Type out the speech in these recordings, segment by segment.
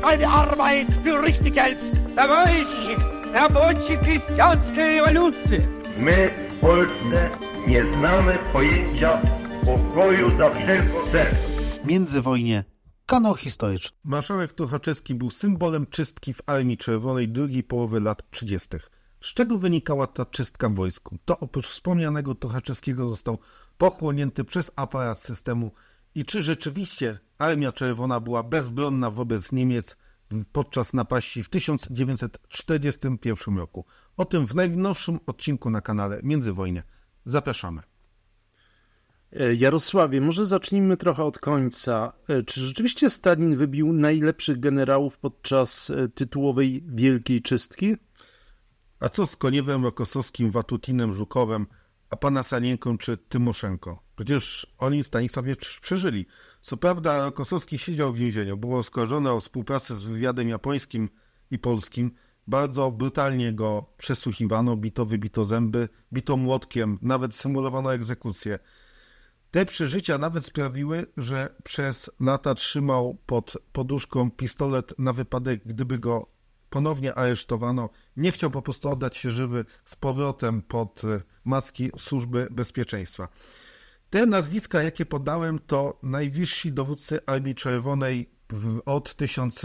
weil die Arbeit für richtig hältst. Na bocie chrześcijańskiej rewolucji. My w Polsce nie znamy pojęcia pokoju za wszelką cenę. Międzywojnie. Kanał historyczny. Marszałek Tuchaczewski był symbolem czystki w Armii Czerwonej drugiej połowy lat 30. Z czego wynikała ta czystka w wojsku? To oprócz wspomnianego Tuchaczewskiego został pochłonięty przez aparat systemu i czy rzeczywiście Armia Czerwona była bezbronna wobec Niemiec podczas napaści w 1941 roku? O tym w najnowszym odcinku na kanale Międzywojnie. Zapraszamy. Jarosławie, może zacznijmy trochę od końca. Czy rzeczywiście Stalin wybił najlepszych generałów podczas tytułowej Wielkiej Czystki? A co z Koniewem, Rokosowskim, Watutinem, Żukowem, a pana Sanienką czy Tymoszenko? Przecież oni Stanisławiec przeżyli. Co prawda Rokosowski siedział w więzieniu, był oskarżony o współpracę z wywiadem japońskim i polskim. Bardzo brutalnie go przesłuchiwano, wybito zęby, bito młotkiem, nawet symulowano egzekucję. Te przeżycia nawet sprawiły, że przez lata trzymał pod poduszką pistolet na wypadek, gdyby go ponownie aresztowano. Nie chciał po prostu oddać się żywy z powrotem pod macki Służby Bezpieczeństwa. Te nazwiska, jakie podałem, to najwyżsi dowódcy Armii Czerwonej od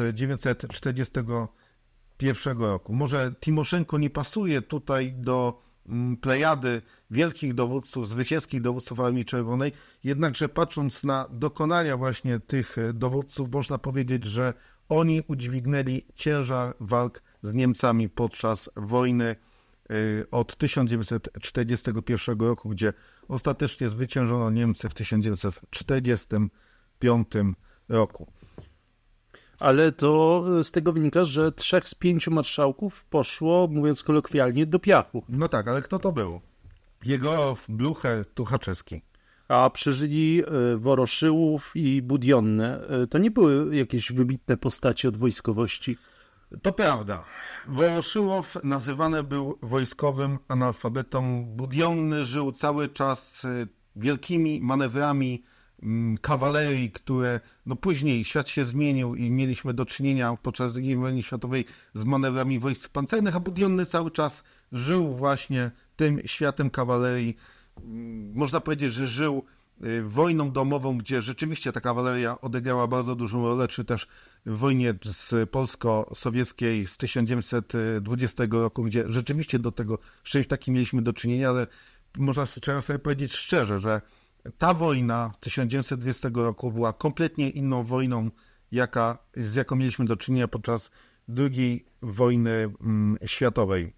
1941 roku. Może Timoszenko nie pasuje tutaj do plejady wielkich dowódców, zwycięskich dowódców Armii Czerwonej, jednakże patrząc na dokonania właśnie tych dowódców, można powiedzieć, że oni udźwignęli ciężar walk z Niemcami podczas wojny od 1941 roku, gdzie ostatecznie zwyciężono Niemcy w 1945 roku. Ale to z tego wynika, że 3 z 5 marszałków poszło, mówiąc kolokwialnie, do piachu. No tak, ale kto to był? Jegorow, Blucher, Tuchaczewski. A przeżyli Woroszyłów i Budionne. To nie były jakieś wybitne postacie od wojskowości. To prawda. Woroszyłow nazywany był wojskowym analfabetą. Budionny żył cały czas wielkimi manewrami kawalerii, które później świat się zmienił i mieliśmy do czynienia podczas II wojny światowej z manewrami wojsk pancernych, a Budionny cały czas żył właśnie tym światem kawalerii. Można powiedzieć, że żył wojną domową, gdzie rzeczywiście ta kawaleria odegrała bardzo dużą rolę, czy też w wojnie polsko-sowieckiej z 1920 roku, gdzie rzeczywiście do tego z czymś takim mieliśmy do czynienia, ale można sobie powiedzieć szczerze, że ta wojna 1920 roku była kompletnie inną wojną, z jaką mieliśmy do czynienia podczas II wojny światowej.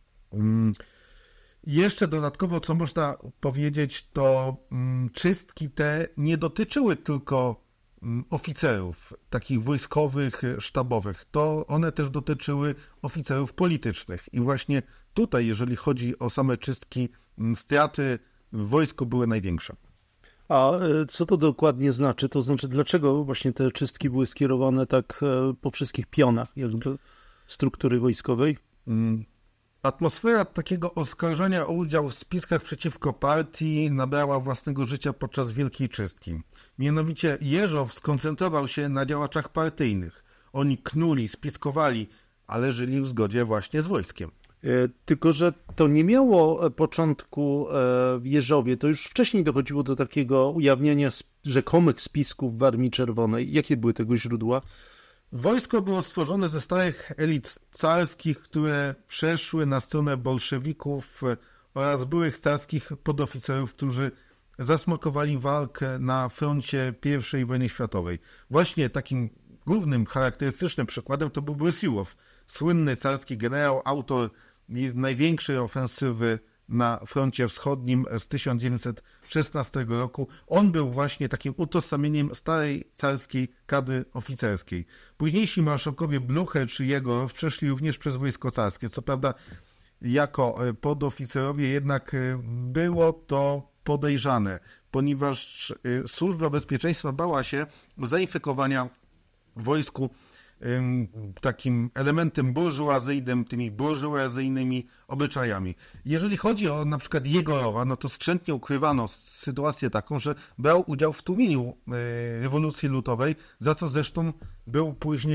Jeszcze dodatkowo, co można powiedzieć, to czystki te nie dotyczyły tylko oficerów, takich wojskowych, sztabowych. To one też dotyczyły oficerów politycznych. I właśnie tutaj, jeżeli chodzi o same czystki, straty w wojsku były największe. A co to dokładnie znaczy? To znaczy, dlaczego właśnie te czystki były skierowane tak po wszystkich pionach jakby struktury wojskowej? Atmosfera takiego oskarżenia o udział w spiskach przeciwko partii nabrała własnego życia podczas Wielkiej Czystki. Mianowicie Jeżow skoncentrował się na działaczach partyjnych. Oni knuli, spiskowali, ale żyli w zgodzie właśnie z wojskiem. Tylko że to nie miało początku w Jeżowie. To już wcześniej dochodziło do takiego ujawniania rzekomych spisków w Armii Czerwonej. Jakie były tego źródła? Wojsko było stworzone ze starych elit carskich, które przeszły na stronę bolszewików oraz byłych carskich podoficerów, którzy zasmokowali walkę na froncie I wojny światowej. Właśnie takim głównym, charakterystycznym przykładem to był Brysiłow, słynny carski generał, autor największej ofensywy na froncie wschodnim z 1916 roku. On był właśnie takim utożsamieniem starej carskiej kadry oficerskiej. Późniejsi marszałkowie Blucher czy Jegorow przeszli również przez wojsko carskie. Co prawda jako podoficerowie, jednak było to podejrzane, ponieważ Służba Bezpieczeństwa bała się zainfekowania w wojsku takim elementem burżuazyjnym, tymi burżuazyjnymi obyczajami. Jeżeli chodzi o na przykład Jegorowa, no to skrzętnie ukrywano sytuację taką, że brał udział w tłumieniu rewolucji lutowej, za co zresztą był później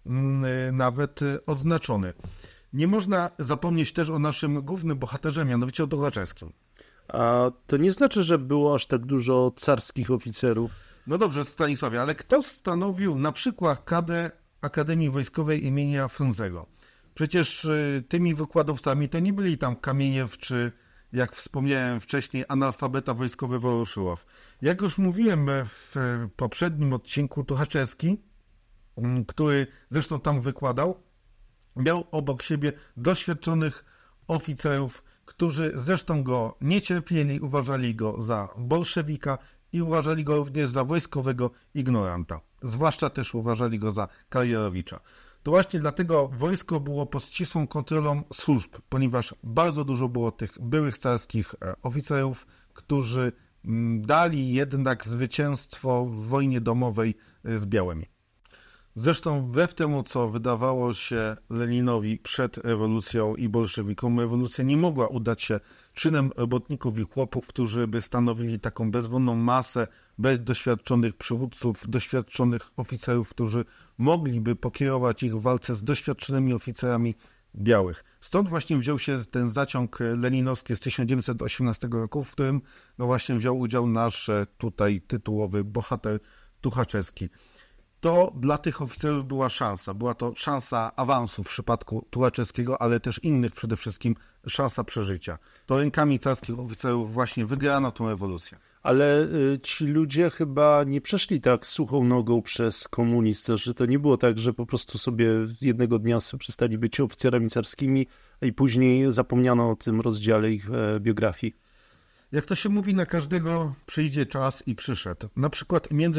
nawet odznaczony. Nie można zapomnieć też o naszym głównym bohaterze, mianowicie o Tuchaczewskim. A to nie znaczy, że było aż tak dużo carskich oficerów? No dobrze, Stanisławie, ale kto stanowił na przykład kadrę Akademii Wojskowej imienia Frunzego? Przecież tymi wykładowcami to nie byli tam Kamieniew czy, jak wspomniałem wcześniej, analfabeta wojskowy Woroszyłow. Jak już mówiłem w poprzednim odcinku, Tuchaczewski, który zresztą tam wykładał, miał obok siebie doświadczonych oficerów, którzy zresztą go nie cierpieli, uważali go za bolszewika i uważali go również za wojskowego ignoranta. Zwłaszcza też uważali go za karierowicza. To właśnie dlatego wojsko było pod ścisłą kontrolą służb, ponieważ bardzo dużo było tych byłych carskich oficerów, którzy dali jednak zwycięstwo w wojnie domowej z białymi. Zresztą wbrew temu, co wydawało się Leninowi przed rewolucją i bolszewikom, rewolucja nie mogła udać się czynem robotników i chłopów, którzy by stanowili taką bezwonną masę bez doświadczonych przywódców, doświadczonych oficerów, którzy mogliby pokierować ich w walce z doświadczonymi oficerami białych. Stąd właśnie wziął się ten zaciąg leninowski z 1918 roku, w którym no właśnie wziął udział nasz tutaj tytułowy bohater Tuchaczewski. To dla tych oficerów była szansa. Była to szansa awansu w przypadku Tuchaczewskiego, ale też innych przede wszystkim szansa przeżycia. To rękami carskich oficerów właśnie wygrano tę rewolucję. Ale ci ludzie chyba nie przeszli tak suchą nogą przez komunizm, że to nie było tak, że po prostu sobie jednego dnia przestali być oficerami carskimi i później zapomniano o tym rozdziale ich biografii. Jak to się mówi, na każdego przyjdzie czas i przyszedł. Na przykład między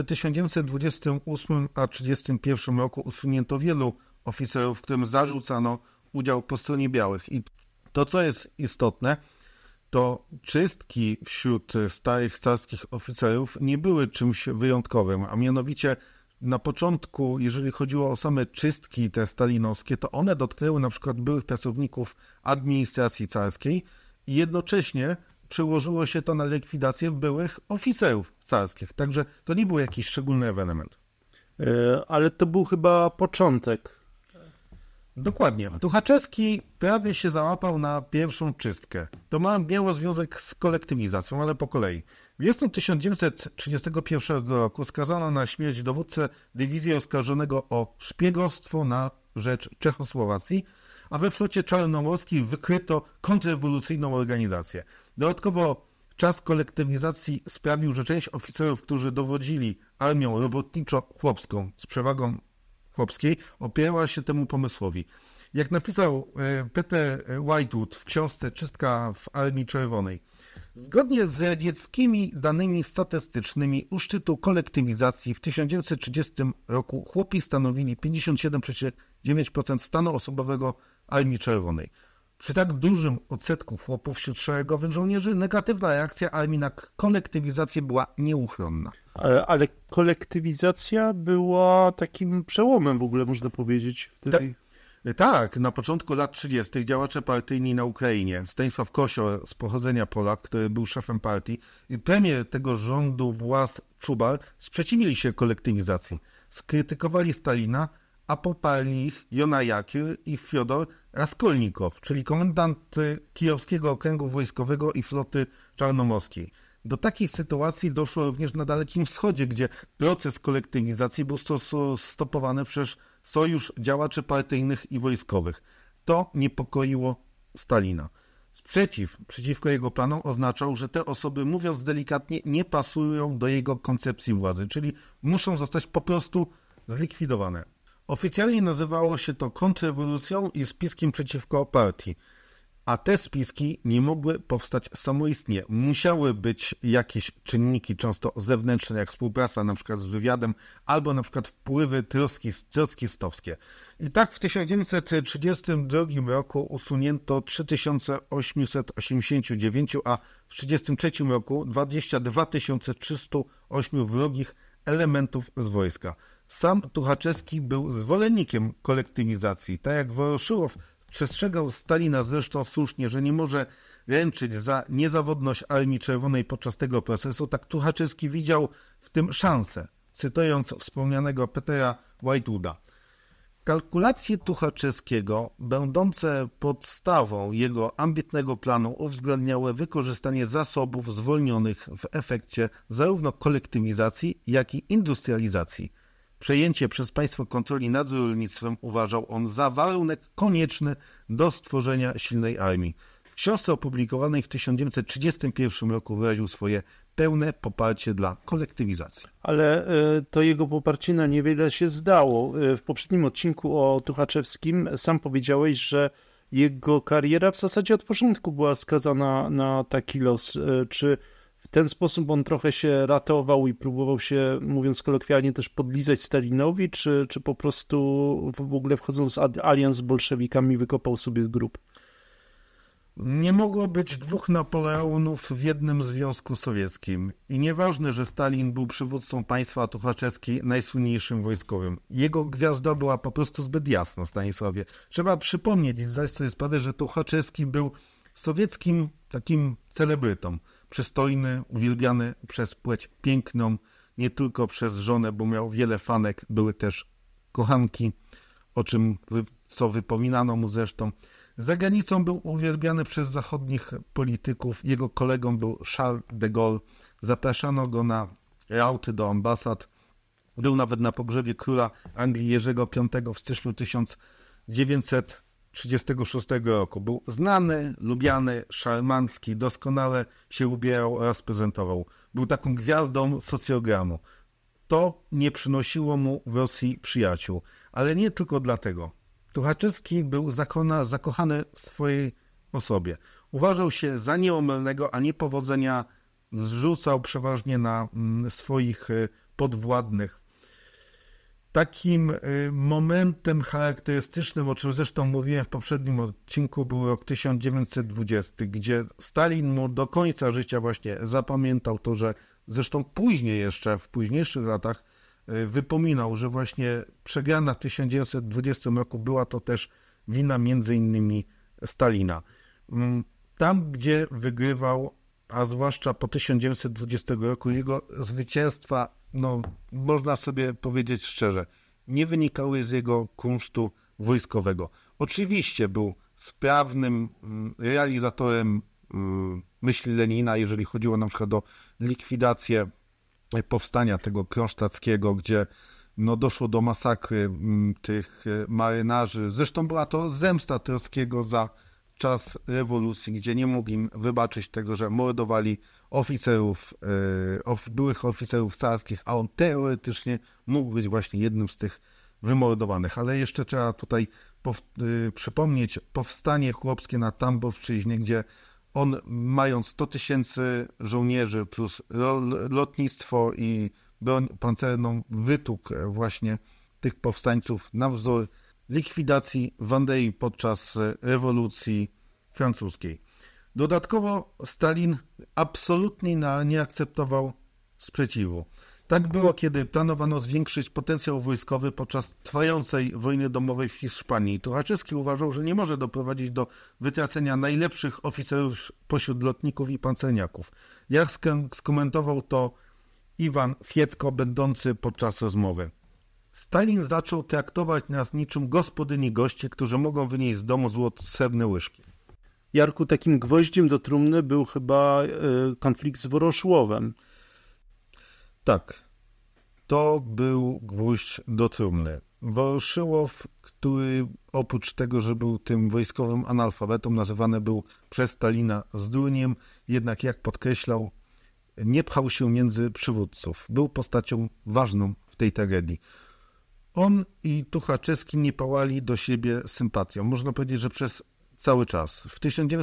1928 a 1931 roku usunięto wielu oficerów, którym zarzucano udział po stronie białych. I to, co jest istotne, to czystki wśród starych carskich oficerów nie były czymś wyjątkowym, a mianowicie na początku, jeżeli chodziło o same czystki te stalinowskie, to one dotknęły na przykład byłych pracowników administracji carskiej i jednocześnie przełożyło się to na likwidację byłych oficerów carskich. Także to nie był jakiś szczególny ewenement. Ale to był chyba początek. Dokładnie. Tuchaczewski prawie się załapał na pierwszą czystkę. To miało związek z kolektywizacją, ale po kolei. Wiosną 1931 roku skazano na śmierć dowódcę dywizji oskarżonego o szpiegostwo na rzecz Czechosłowacji, a we flocie czarnomorskiej wykryto kontrrewolucyjną organizację. Dodatkowo czas kolektywizacji sprawił, że część oficerów, którzy dowodzili armią robotniczo-chłopską z przewagą chłopskiej, opierała się temu pomysłowi. Jak napisał Peter Whitewood w książce Czystka w Armii Czerwonej, zgodnie z radzieckimi danymi statystycznymi u szczytu kolektywizacji w 1930 roku chłopi stanowili 57,9% stanu osobowego Armii Czerwonej. Przy tak dużym odsetku chłopów wśród szeregowych żołnierzy negatywna reakcja armii na kolektywizację była nieuchronna. Ale kolektywizacja była takim przełomem w ogóle, można powiedzieć. Tak, na początku lat 30. działacze partyjni na Ukrainie, Stanisław Kosior z pochodzenia Polak, który był szefem partii, i premier tego rządu Włas Czubar sprzeciwili się kolektywizacji. Skrytykowali Stalina, a poparli ich Jona Jakir i Fiodor Raskolnikow, czyli komendant Kijowskiego Okręgu Wojskowego i floty czarnomorskiej. Do takiej sytuacji doszło również na Dalekim Wschodzie, gdzie proces kolektywizacji był stopowany przez sojusz działaczy partyjnych i wojskowych. To niepokoiło Stalina. Sprzeciw przeciwko jego planom oznaczał, że te osoby, mówiąc delikatnie, nie pasują do jego koncepcji władzy, czyli muszą zostać po prostu zlikwidowane. Oficjalnie nazywało się to kontrrewolucją i spiskiem przeciwko partii, a te spiski nie mogły powstać samoistnie. Musiały być jakieś czynniki, często zewnętrzne, jak współpraca na przykład z wywiadem, albo na przykład wpływy trockistowskie. I tak w 1932 roku usunięto 3889, a w 1933 roku 22 308 wrogich elementów z wojska. Sam Tuchaczewski był zwolennikiem kolektywizacji, tak jak Woroszyłow przestrzegał Stalina zresztą słusznie, że nie może ręczyć za niezawodność Armii Czerwonej podczas tego procesu, tak Tuchaczewski widział w tym szansę, cytując wspomnianego Petera Whitewooda. Kalkulacje Tuchaczewskiego, będące podstawą jego ambitnego planu, uwzględniały wykorzystanie zasobów zwolnionych w efekcie zarówno kolektywizacji, jak i industrializacji. Przejęcie przez państwo kontroli nad rolnictwem uważał on za warunek konieczny do stworzenia silnej armii. W książce opublikowanej w 1931 roku wyraził swoje pełne poparcie dla kolektywizacji. Ale to jego poparcie na niewiele się zdało. W poprzednim odcinku o Tuchaczewskim sam powiedziałeś, że jego kariera w zasadzie od początku była skazana na taki los. Czy w ten sposób on trochę się ratował i próbował się, mówiąc kolokwialnie, też podlizać Stalinowi, czy po prostu w ogóle wchodząc w alians z bolszewikami wykopał sobie grób? Nie mogło być dwóch Napoleonów w jednym Związku Sowieckim. I nieważne, że Stalin był przywódcą państwa, a Tuchaczewski najsłynniejszym wojskowym. Jego gwiazda była po prostu zbyt jasna, Stanisławie. Trzeba przypomnieć i zdać sobie sprawę, że Tuchaczewski był sowieckim takim celebrytą. Przystojny, uwielbiany przez płeć piękną, nie tylko przez żonę, bo miał wiele fanek, były też kochanki, co wypominano mu zresztą. Za granicą był uwielbiany przez zachodnich polityków. Jego kolegą był Charles de Gaulle. Zapraszano go na rauty do ambasad. Był nawet na pogrzebie króla Anglii Jerzego V w styczniu 1936 roku. Był znany, lubiany, szarmancki, doskonale się ubierał oraz prezentował. Był taką gwiazdą socjogramu. To nie przynosiło mu w Rosji przyjaciół, ale nie tylko dlatego. Tuchaczewski był zakochany w swojej osobie. Uważał się za nieomylnego, a niepowodzenia zrzucał przeważnie na swoich podwładnych. Takim momentem charakterystycznym, o czym zresztą mówiłem w poprzednim odcinku, był rok 1920, gdzie Stalin mu do końca życia właśnie zapamiętał to, że zresztą później jeszcze, w późniejszych latach wypominał, że właśnie przegrana w 1920 roku była to też wina między innymi Stalina. Tam, gdzie wygrywał, a zwłaszcza po 1920 roku, jego zwycięstwa, można sobie powiedzieć szczerze, nie wynikały z jego kunsztu wojskowego. Oczywiście był sprawnym realizatorem myśli Lenina, jeżeli chodziło na przykład o likwidację powstania tego kronsztackiego, gdzie doszło do masakry tych marynarzy. Zresztą była to zemsta Trockiego za czas rewolucji, gdzie nie mógł im wybaczyć tego, że mordowali oficerów, byłych oficerów carskich, a on teoretycznie mógł być właśnie jednym z tych wymordowanych. Ale jeszcze trzeba tutaj przypomnieć powstanie chłopskie na Tambowszczyźnie, gdzie on, mając 100 000 żołnierzy plus lotnictwo i broń pancerną, wytłukł właśnie tych powstańców na wzór likwidacji Wandei podczas rewolucji francuskiej. Dodatkowo Stalin absolutnie nie akceptował sprzeciwu. Tak było, kiedy planowano zwiększyć potencjał wojskowy podczas trwającej wojny domowej w Hiszpanii. Tuchaczewski uważał, że nie może doprowadzić do wytracenia najlepszych oficerów pośród lotników i pancerniaków. Jak skomentował to Iwan Fietko, będący podczas rozmowy. Stalin zaczął traktować nas niczym gospodyni goście, którzy mogą wynieść z domu srebrne łyżki. Jarku, takim gwoździem do trumny był chyba konflikt z Woroszłowem. Tak, to był gwóźdź do trumny. Woroszyłow, który oprócz tego, że był tym wojskowym analfabetą, nazywany był przez Stalina zdurniem, jednak jak podkreślał, nie pchał się między przywódców. Był postacią ważną w tej tragedii. On i Tuchaczewski nie pałali do siebie sympatią. Można powiedzieć, że przez cały czas. W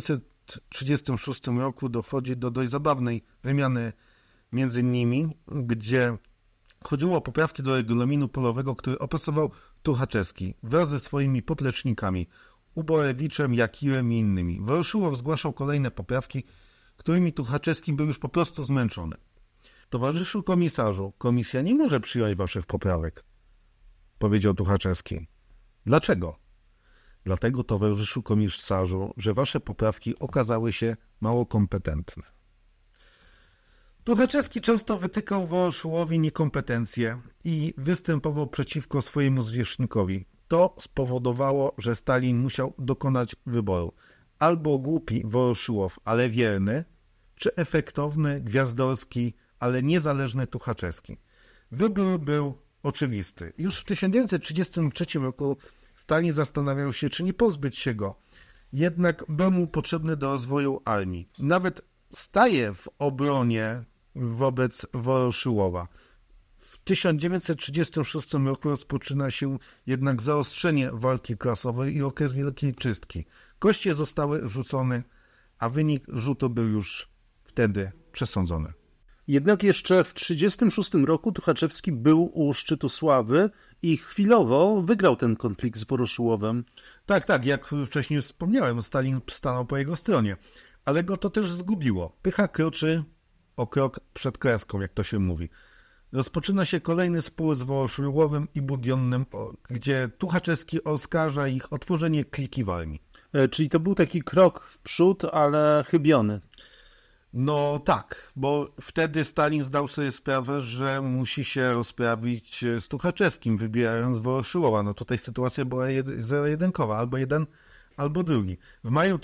1936 roku dochodzi do dość zabawnej wymiany między nimi, gdzie chodziło o poprawki do regulaminu polowego, który opracował Tuchaczewski wraz ze swoimi poplecznikami, Uborewiczem, Jakirem i innymi. Woroszyłow zgłaszał kolejne poprawki, którymi Tuchaczewski był już po prostu zmęczony. Towarzyszu komisarzu, komisja nie może przyjąć waszych poprawek, powiedział Tuchaczewski. Dlaczego? Dlatego, towarzyszu komisarzu, że wasze poprawki okazały się mało kompetentne. Tuchaczewski często wytykał Woroszyłowi niekompetencje i występował przeciwko swojemu zwierzchnikowi. To spowodowało, że Stalin musiał dokonać wyboru. Albo głupi Woroszyłow, ale wierny, czy efektowny, gwiazdorski, ale niezależny Tuchaczewski. Wybór był oczywisty. Już w 1933 roku Stalin zastanawiał się, czy nie pozbyć się go. Jednak był mu potrzebny do rozwoju armii. Nawet staje w obronie wobec Woroszyłowa. W 1936 roku rozpoczyna się jednak zaostrzenie walki klasowej i okres Wielkiej Czystki. Kości zostały rzucone, a wynik rzutu był już wtedy przesądzony. Jednak jeszcze w 1936 roku Tuchaczewski był u szczytu sławy i chwilowo wygrał ten konflikt z Woroszyłowem. Tak, jak wcześniej wspomniałem, Stalin stanął po jego stronie, ale go to też zgubiło. Pycha kroczy o krok przed kreską, jak to się mówi. Rozpoczyna się kolejny spór z Woroszyłowem i Budionnym, gdzie Tuchaczewski oskarża ich o tworzenie kliki w armii. Czyli to był taki krok w przód, ale chybiony. No tak, bo wtedy Stalin zdał sobie sprawę, że musi się rozprawić z Tuchaczewskim, wybierając Woroszyłowa. No tutaj sytuacja była zero-jedynkowa, albo jeden, albo drugi. W maju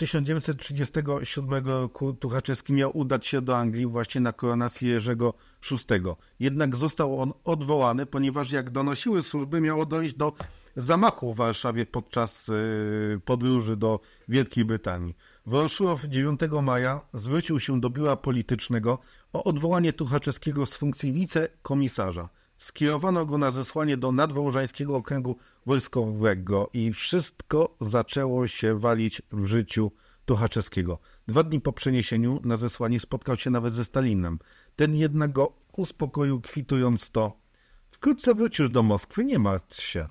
1937 roku Tuchaczewski miał udać się do Anglii właśnie na koronację Jerzego VI. Jednak został on odwołany, ponieważ jak donosiły służby, miało dojść do zamachu w Warszawie podczas podróży do Wielkiej Brytanii. Woroszyłow 9 maja zwrócił się do biura politycznego o odwołanie Tuchaczewskiego z funkcji wicekomisarza. Skierowano go na zesłanie do Nadwołżańskiego Okręgu Wojskowego i wszystko zaczęło się walić w życiu Tuchaczewskiego. 2 dni po przeniesieniu na zesłanie spotkał się nawet ze Stalinem. Ten jednak go uspokoił, kwitując to: wkrótce wrócisz do Moskwy, nie martw się.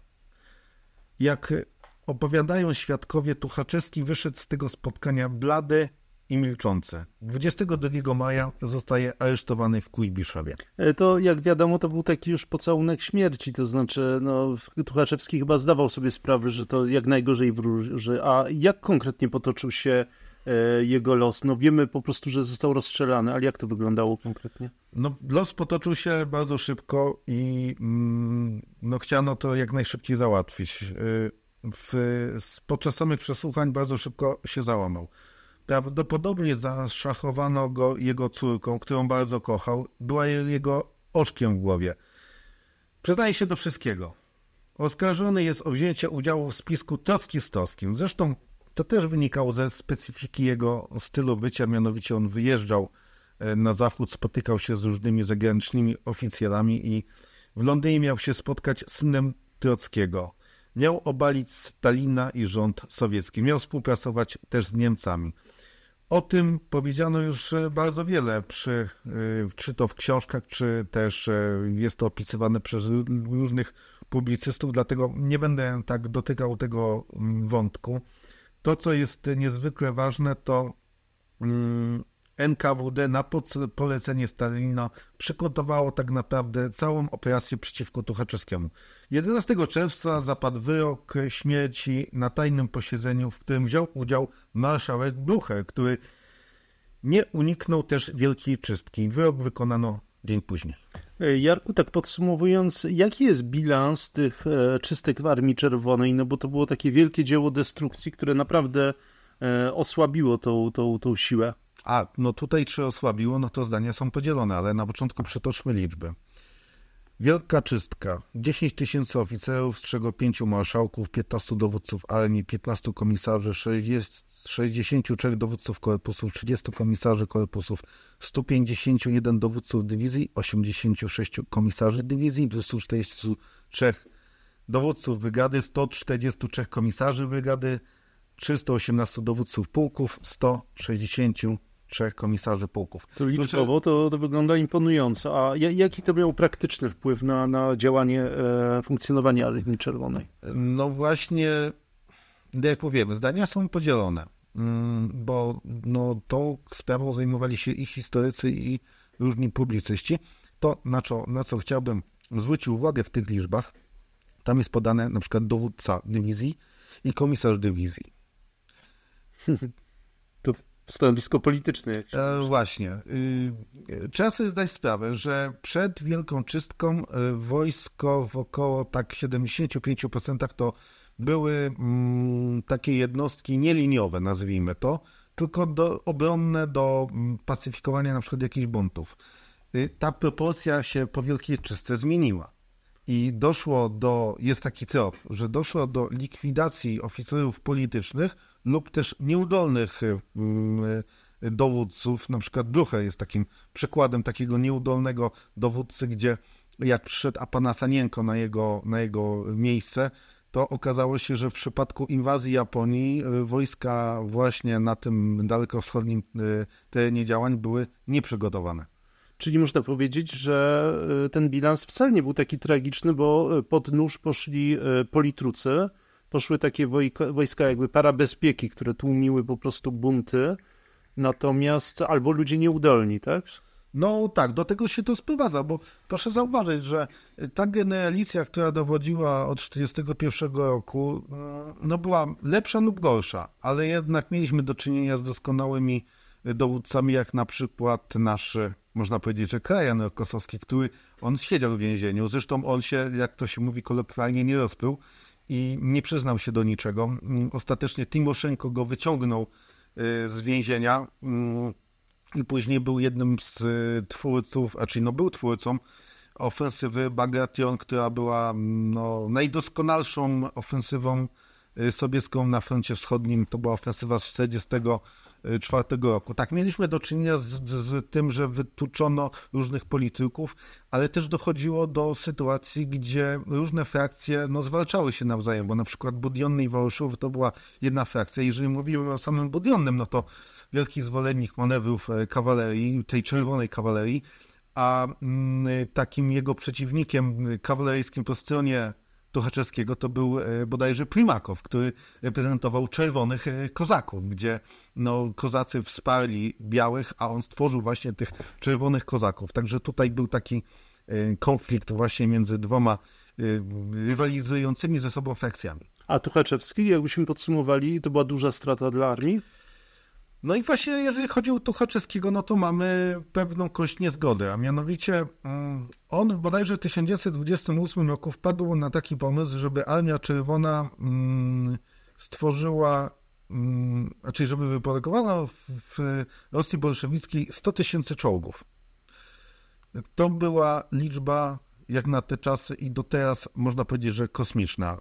Jak opowiadają świadkowie, Tuchaczewski wyszedł z tego spotkania blady i milczący. 22 maja zostaje aresztowany w Kujbiszowie. To jak wiadomo, to był taki już pocałunek śmierci, to znaczy Tuchaczewski chyba zdawał sobie sprawę, że to jak najgorzej wróży. A jak konkretnie potoczył się jego los? No wiemy po prostu, że został rozstrzelany, ale jak to wyglądało konkretnie? No, los potoczył się bardzo szybko i chciano to jak najszybciej załatwić. Podczas samych przesłuchań bardzo szybko się załamał. Prawdopodobnie zaszachowano go jego córką, którą bardzo kochał. Była jego oczkiem w głowie. Przyznaje się do wszystkiego. Oskarżony jest o wzięcie udziału w spisku trockistowskim. Zresztą to też wynikało ze specyfiki jego stylu bycia, mianowicie on wyjeżdżał na zachód, spotykał się z różnymi zagranicznymi oficjalami i w Londynie miał się spotkać z synem Trockiego. Miał obalić Stalina i rząd sowiecki. Miał współpracować też z Niemcami. O tym powiedziano już bardzo wiele, czy to w książkach, czy też jest to opisywane przez różnych publicystów, dlatego nie będę tak dotykał tego wątku. To, co jest niezwykle ważne, to NKWD na polecenie Stalina przygotowało tak naprawdę całą operację przeciwko Tuchaczewskiemu. 11 czerwca zapadł wyrok śmierci na tajnym posiedzeniu, w którym wziął udział marszałek Blucher, który nie uniknął też Wielkiej Czystki. Wyrok wykonano dzień później. Jarku, tak podsumowując, jaki jest bilans tych czystek w Armii Czerwonej? No bo to było takie wielkie dzieło destrukcji, które naprawdę osłabiło tą siłę. Tutaj czy osłabiło, to zdania są podzielone, ale na początku przytoczmy liczby. Wielka czystka. 10 000 oficerów, z czego 5 marszałków, 15 dowódców armii, 15 komisarzy, 63 dowódców korpusów, 30 komisarzy korpusów, 151 dowódców dywizji, 86 komisarzy dywizji, 243 dowódców brygady, 143 komisarzy brygady, 318 dowódców pułków, 163 komisarzy pułków. To liczbowo to wygląda imponująco. A jaki to miał praktyczny wpływ na działanie, funkcjonowanie Armii Czerwonej? No właśnie, jak powiemy, zdania są podzielone, bo tą sprawą zajmowali się i historycy, i różni publicyści. To, na co chciałbym zwrócić uwagę w tych liczbach, tam jest podane na przykład dowódca dywizji i komisarz dywizji. To stanowisko polityczne. Właśnie. Trzeba sobie zdać sprawę, że przed Wielką Czystką wojsko w około 75% to były takie jednostki nieliniowe, nazwijmy to, tylko obronne do pacyfikowania na przykład jakichś buntów. Ta proporcja się po Wielkiej Czystce zmieniła i jest taki trop, że doszło do likwidacji oficerów politycznych lub też nieudolnych dowódców, na przykład Blucher jest takim przykładem takiego nieudolnego dowódcy, gdzie jak przyszedł Apanasanienko na jego miejsce, to okazało się, że w przypadku inwazji Japonii wojska właśnie na tym dalekowschodnim terenie działań były nieprzygotowane. Czyli można powiedzieć, że ten bilans wcale nie był taki tragiczny, bo pod nóż poszli politrucy, poszły takie wojska jakby parabezpieki, które tłumiły po prostu bunty, natomiast albo ludzie nieudolni, tak? No tak, do tego się to sprowadza, bo proszę zauważyć, że ta generalicja, która dowodziła od 1941 roku, no była lepsza lub gorsza, ale jednak mieliśmy do czynienia z doskonałymi dowódcami, jak na przykład nasz, można powiedzieć, że Krajan Rokossowski, on siedział w więzieniu, zresztą on się, jak to się mówi kolokwialnie, nie rozpył i nie przyznał się do niczego. Ostatecznie Timoszenko go wyciągnął z więzienia i później był jednym z twórców, był twórcą ofensywy Bagration, która była najdoskonalszą ofensywą sowiecką na froncie wschodnim. To była ofensywa z 1944 roku. Tak, mieliśmy do czynienia z tym, że wytłuczono różnych polityków, ale też dochodziło do sytuacji, gdzie różne frakcje zwalczały się nawzajem, bo na przykład Budionny i Wołoszów to była jedna frakcja. Jeżeli mówimy o samym Budionnym, no to wielki zwolennik manewrów kawalerii, tej czerwonej kawalerii, a takim jego przeciwnikiem kawaleryjskim po stronie Tuchaczewskiego to był bodajże Primakow, który reprezentował czerwonych kozaków, gdzie kozacy wsparli białych, a on stworzył właśnie tych czerwonych kozaków. Także tutaj był taki konflikt właśnie między dwoma rywalizującymi ze sobą frakcjami. A Tuchaczewski, jakbyśmy podsumowali, to była duża strata dla armii? No i właśnie jeżeli chodzi o Tuchaczewskiego, no to mamy pewną kość niezgody, a mianowicie on bodajże w 1928 roku wpadł na taki pomysł, żeby Armia Czerwona stworzyła, żeby wyprodukowano w Rosji bolszewickiej 100 000 czołgów. To była liczba jak na te czasy i do teraz można powiedzieć, że kosmiczna.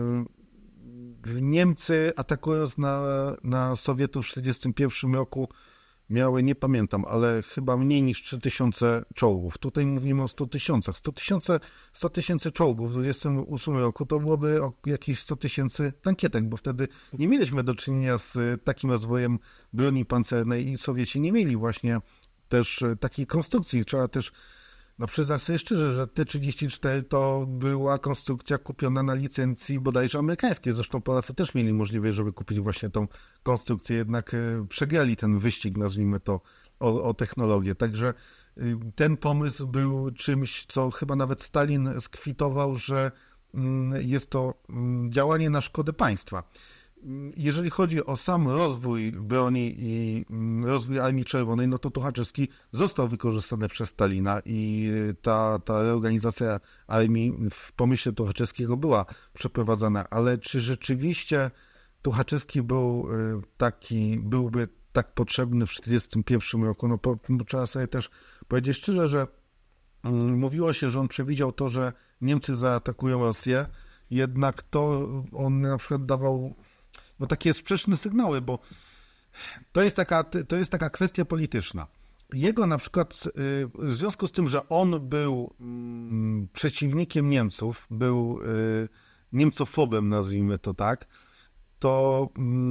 Niemcy, atakując na Sowietów w 1941 roku, miały, nie pamiętam, ale chyba mniej niż 3000 czołgów. Tutaj mówimy o 100 000. 100 000 czołgów w 1928 roku to byłoby jakieś 100 000 tankietek, bo wtedy nie mieliśmy do czynienia z takim rozwojem broni pancernej i Sowieci nie mieli właśnie też takiej konstrukcji. Trzeba też przyznać sobie szczerze, że T-34 to była konstrukcja kupiona na licencji bodajże amerykańskiej. Zresztą Polacy też mieli możliwość, żeby kupić właśnie tą konstrukcję, jednak przegrali ten wyścig, nazwijmy to, o technologię. Także ten pomysł był czymś, co chyba nawet Stalin skwitował, że jest to działanie na szkodę państwa. Jeżeli chodzi o sam rozwój broni i rozwój Armii Czerwonej, no to Tuchaczewski został wykorzystany przez Stalina i ta reorganizacja armii w pomyśle Tuchaczewskiego była przeprowadzana, ale czy rzeczywiście Tuchaczewski byłby tak potrzebny w 1941 roku? No trzeba sobie też powiedzieć szczerze, że mówiło się, że on przewidział to, że Niemcy zaatakują Rosję, jednak to on na przykład dawał takie sprzeczne sygnały, bo to jest taka kwestia polityczna. Jego na przykład, w związku z tym, że on był przeciwnikiem Niemców, był niemcofobem, nazwijmy to tak, to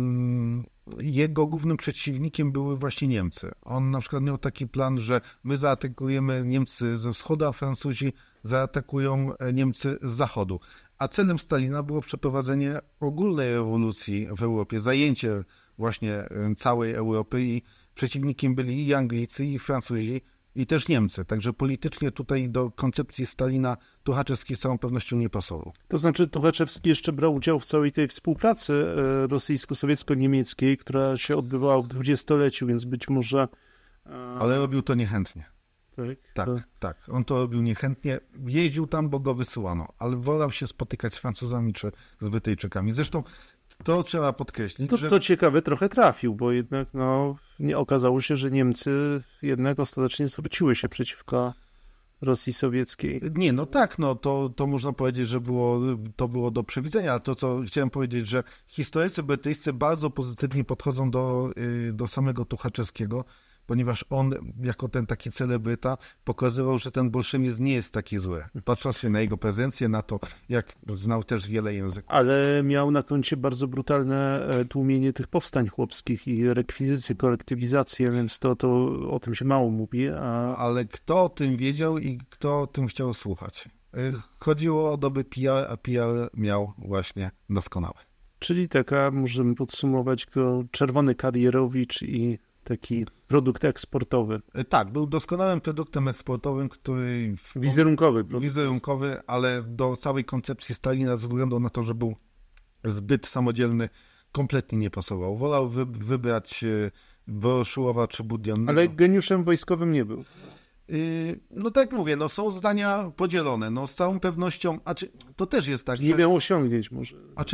jego głównym przeciwnikiem były właśnie Niemcy. On na przykład miał taki plan, że my zaatakujemy Niemcy ze wschodu, a Francuzi zaatakują Niemcy z zachodu. A celem Stalina było przeprowadzenie ogólnej rewolucji w Europie, zajęcie właśnie całej Europy i przeciwnikiem byli i Anglicy, i Francuzi, i też Niemcy. Także politycznie tutaj do koncepcji Stalina Tuchaczewski z całą pewnością nie pasował. To znaczy Tuchaczewski jeszcze brał udział w całej tej współpracy rosyjsko-sowiecko-niemieckiej, która się odbywała w dwudziestoleciu, więc być może... Ale robił to niechętnie. Tak. On to robił niechętnie. Jeździł tam, bo go wysyłano, ale wolał się spotykać z Francuzami czy z Brytyjczykami. Zresztą to trzeba podkreślić. To, co ciekawe, trochę trafił, bo jednak nie okazało się, że Niemcy jednak ostatecznie zwróciły się przeciwko Rosji sowieckiej. Nie, to można powiedzieć, że to było do przewidzenia, ale to, co chciałem powiedzieć, że historycy brytyjscy bardzo pozytywnie podchodzą do samego Tuchaczewskiego, ponieważ on, jako ten taki celebryta, pokazywał, że ten bolszewizm nie jest taki zły. Patrząc się na jego prezencję, na to, jak znał też wiele języków. Ale miał na koncie bardzo brutalne tłumienie tych powstań chłopskich i rekwizycję, kolektywizację, więc to o tym się mało mówi. Ale kto o tym wiedział i kto o tym chciał słuchać? Chodziło o doby PR, a PR miał właśnie doskonały. Czyli taka, możemy podsumować go, czerwony karierowicz i taki produkt eksportowy. Tak, był doskonałym produktem eksportowym, który... Wizerunkowy, ale do całej koncepcji Stalina, ze względu na to, że był zbyt samodzielny, kompletnie nie pasował. Wolał wybrać Woroszułowa czy Budionnego. Ale geniuszem wojskowym nie był. Tak jak mówię, są zdania podzielone. Z całą pewnością, to też jest tak, nie miał osiągnięć może.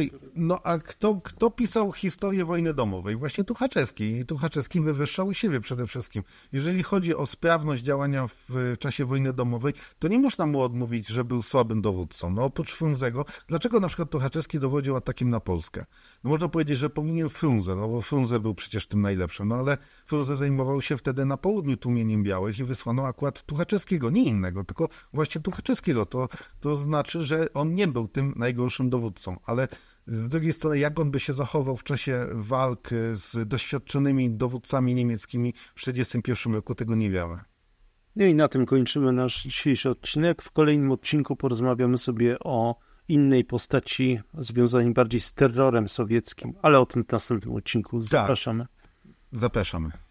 A kto pisał historię wojny domowej? Właśnie Tuchaczewski. I Tuchaczewski wywyższał siebie przede wszystkim. Jeżeli chodzi o sprawność działania w czasie wojny domowej, to nie można mu odmówić, że był słabym dowódcą. Oprócz Frunzego, dlaczego na przykład Tuchaczewski dowodził atakiem na Polskę? Można powiedzieć, że powinien Frunze, bo Frunze był przecież tym najlepszym, ale Frunze zajmował się wtedy na południu tłumieniem białych i wysłano akurat Tuchaczewskiego, nie innego, tylko właśnie Tuchaczewskiego. To znaczy, że on nie był tym najgorszym dowódcą, ale z drugiej strony, jak on by się zachował w czasie walk z doświadczonymi dowódcami niemieckimi w 1941 roku, tego nie wiemy. No i na tym kończymy nasz dzisiejszy odcinek. W kolejnym odcinku porozmawiamy sobie o innej postaci związanej bardziej z terrorem sowieckim, ale o tym w następnym odcinku. Zapraszamy. Zapraszamy.